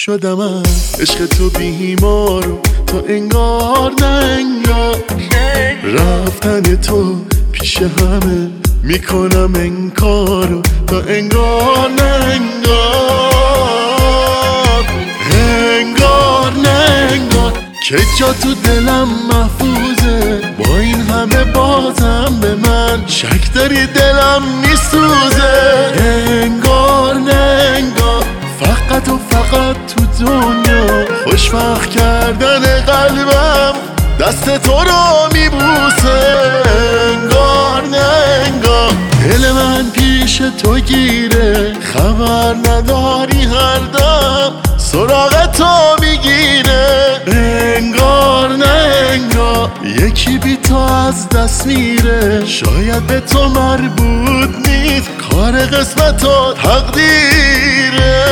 شدم از عشق تو بیمار و تو انگار نه انگار رفتن تو پیش همه میکنم انکار و تو انگار نه انگار انگار نه انگار که جا تو دلم محفوظه با این همه بازم به من شک داری دلم میسوزه انگار نه انگار فقط و فقط تو دنیا خوشبخت کردن قلبم دست تو رو میبوسه انگار نه انگار دل من پیش تو گیره خبر نداری هر دم سراغ تو میگیره انگار نه انگار یکی بی تو از دست میره شاید به تو مربوط نیست کار قسمت و تقدیره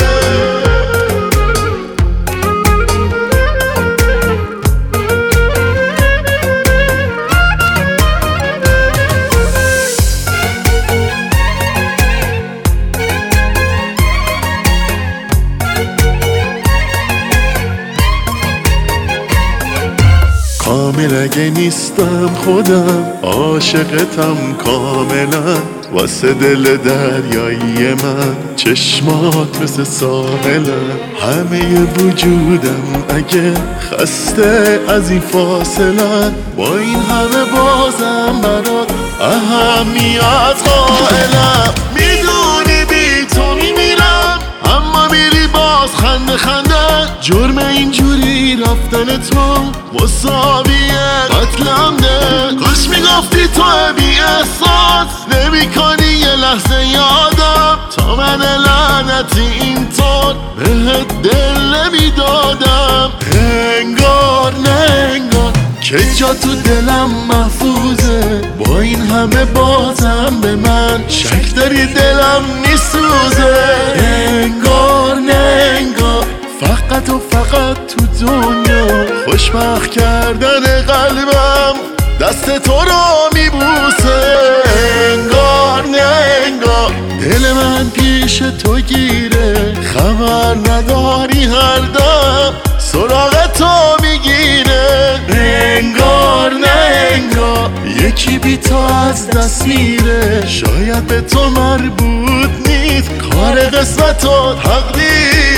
کامل اگه نیستم خودم عاشقتم کاملا واسه دل دریایی من چشمات مثل ساحلم همه وجودم اگه خسته از این فاصله با این همه بازم برات اهمیت قائلم میدونی بی تو میمیرم اما میری باز خنده خنده جرم اینجوری رفتن تو مساوی قتلم ده کاش میگفتی تو بی احساس نمی کنی یه لحظه یادم تا من لعنتی اینطور بهت دل نمیدادم انگار نه انگار که جا تو دلم محفوظه با این همه بازم به من شک داری دلم میسوزه انگار نه انگار فقط و فقط تو دنیا خوشبخت کردن قلبم دست تو رو میبوسه انگار نه انگار دل من پیش تو گیره خبر نداری هر دم سراغ تو میگیره انگار نه انگار یکی بی تو از دست میره شاید به تو مربوط نیست کار قسمت و تقدیر